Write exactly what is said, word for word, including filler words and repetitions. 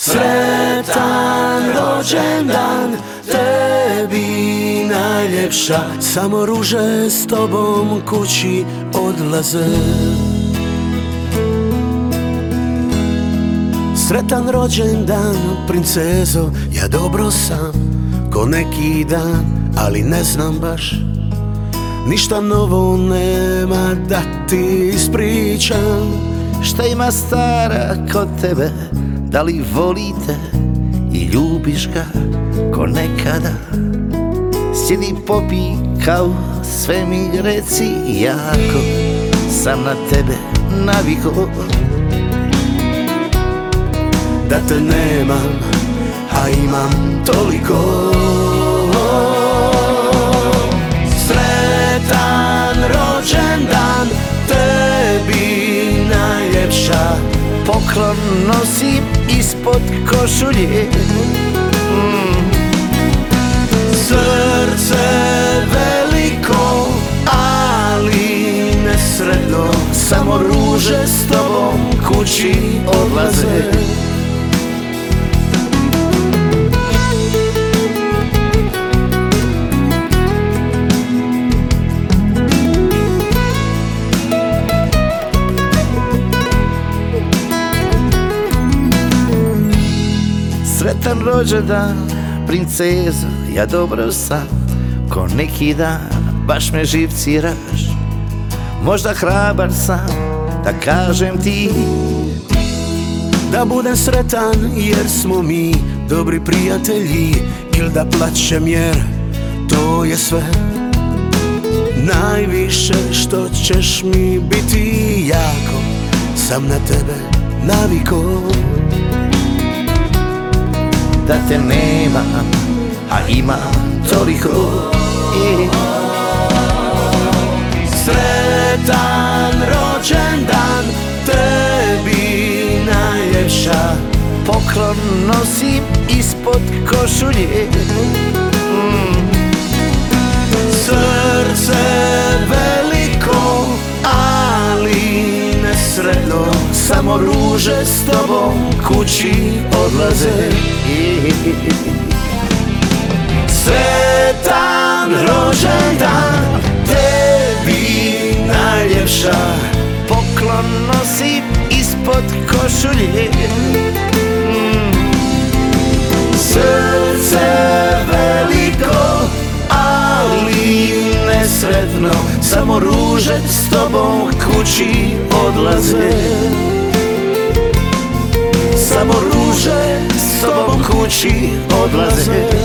Sretan rođendan tebi najljepša, samo ruže s tobom kući odlaze. Sretan rođendan, princezo, ja dobro sam ko neki dan, ali ne znam baš, ništa novo nema da ti ispričam. Šta ima stara kod tebe, da li volite i ljubiš ga ko nekada? Sjedi popi kao sve mi reci, jako sam na tebe naviko. Da te nemam, a imam toliko. Sretan rođendan tebi najljepša, poklon nosim ispod košulje. mm. Srce veliko, ali nesretno, samo ruže s tobom kući odlaze. Sretan rođendan, princezo, ja dobro sam ko neki dan, baš me živciraš. Možda hrabar sam da kažem ti da budem sretan jer smo mi dobri prijatelji, ili da plaćem jer to je sve najviše što ćeš mi biti. Jako sam na tebe naviko. Da te nemam, a imam toliko. e. Sretan rođendan tebi najljepša, poklon nosim ispod košulje. mm. Srce veliko, ali nesretno, samo ruže s tobom kući odlaze. Sretan rođendan tebi najljepša, poklon nosim ispod košulje. mm. Srce veliko, ali nesretno, samo ruže s tobom kući odlaze. Samo ruže s tobom kući odlaze.